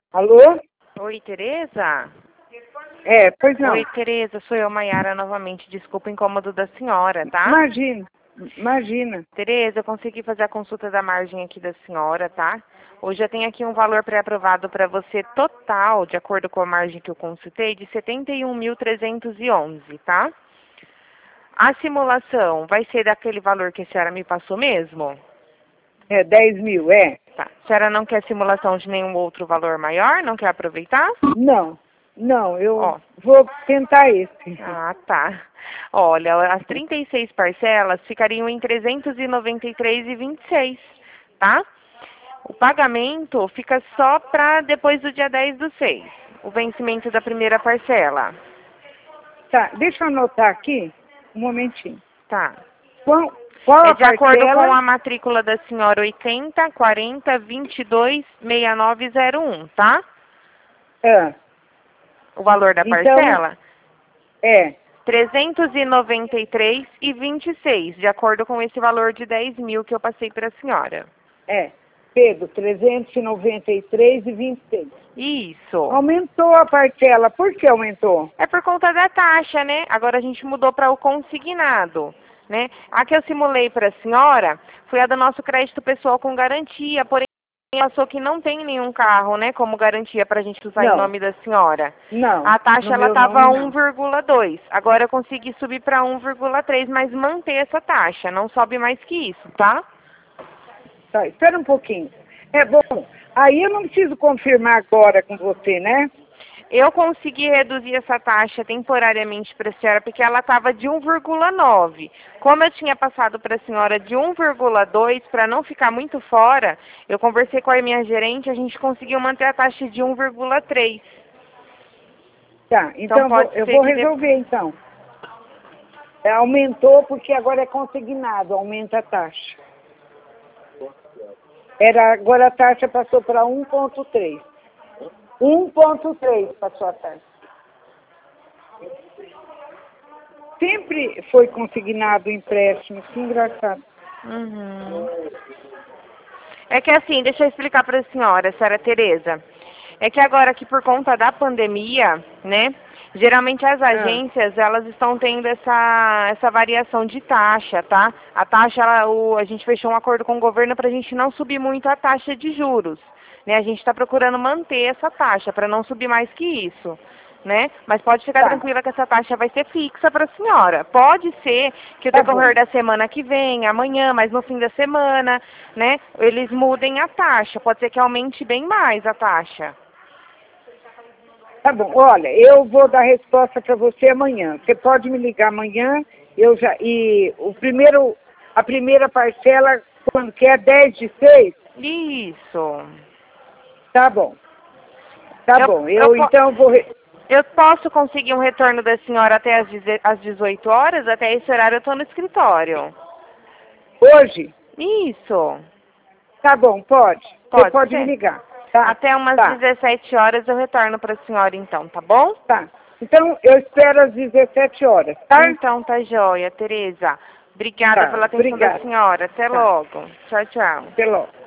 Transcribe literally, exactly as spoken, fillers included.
Alô? Oi, Tereza? É, pois não. Oi, Tereza, sou eu, Maiara, novamente. Desculpa o incômodo da senhora, tá? Imagina, imagina. Tereza, eu consegui fazer a consulta da margem aqui da senhora, tá? Hoje eu tenho aqui um valor pré-aprovado para você total, de acordo com a margem que eu consultei, de setenta e um mil trezentos e onze, tá? A simulação vai ser daquele valor que a senhora me passou mesmo? É, dez mil, é? Tá. A senhora não quer simulação de nenhum outro valor maior? Não quer aproveitar? Não, não, eu Ó. vou tentar esse. Ah, tá. Olha, as trinta e seis parcelas ficariam em trezentos e noventa e três reais e vinte e seis centavos, tá? O pagamento fica só para depois do dia dez do seis, o vencimento da primeira parcela. Tá, deixa eu anotar aqui, um momentinho. Tá. Qual, qual É a de acordo parcela? com a matrícula da senhora oitenta, quarenta, vinte e dois, sessenta e nove zero um, tá? É, O valor da então, parcela? é, trezentos e noventa e três reais e vinte e seis, de acordo com esse valor de dez mil que eu passei para a senhora. é. Pedro, trezentos e noventa e três reais e vinte e seis. Isso. Aumentou a parcela, por que aumentou? É por conta da taxa, né? Agora a gente mudou para o consignado, né? A que eu simulei para a senhora foi a do nosso crédito pessoal com garantia, porém passou que não tem nenhum carro, né, como garantia para a gente usar Não. em nome da senhora. Não, A taxa no ela meu estava nome não. um vírgula dois. Agora eu consegui subir para um vírgula três, mas manter essa taxa, não sobe mais que isso, tá? Tá, espera um pouquinho. É bom, aí eu não preciso confirmar agora com você, né? Eu consegui reduzir essa taxa temporariamente para a senhora, porque ela estava de um vírgula nove. Como eu tinha passado para a senhora de um vírgula dois, para não ficar muito fora, eu conversei com a minha gerente, a gente conseguiu manter a taxa de um vírgula três. Tá, então, Então eu vou, pode eu ser vou que... de- resolver então. É, aumentou porque agora é consignado, aumenta a taxa. Era, agora a taxa passou para um ponto três. um ponto três passou a taxa. Sempre foi consignado o empréstimo, que engraçado. Uhum. É que assim, deixa eu explicar para a senhora, senhora Tereza. É que agora que por conta da pandemia, né, geralmente as agências, elas estão tendo essa, essa variação de taxa, tá? A taxa, ela, o, a gente fechou um acordo com o governo para a gente não subir muito a taxa de juros, né? A gente está procurando manter essa taxa para não subir mais que isso, né? Mas pode ficar Tá. tranquila que essa taxa vai ser fixa para a senhora. Pode ser que o Tá decorrer bom. da semana que vem, amanhã, mas no fim da semana, né, eles mudem a taxa. Pode ser que aumente bem mais a taxa. Tá bom, olha, eu vou dar resposta para você amanhã. Você pode me ligar amanhã, eu já. E o primeiro, a primeira parcela, quando que é dez de seis? Isso. Tá bom. Tá Eu, bom. eu, Eu po- então vou. re- eu posso conseguir um retorno da senhora até às deze- às dezoito horas? Até esse horário eu estou no escritório. Hoje? Isso. Tá bom, pode. Você Pode pode me ser. ligar. Tá? Até umas Tá. dezessete horas eu retorno para a senhora então, tá bom? Tá. Então eu espero às dezessete horas, tá? Então tá joia, Tereza. Obrigada Tá. pela atenção da Obrigada. senhora. Até Tá. logo. Tchau, tchau. Até logo.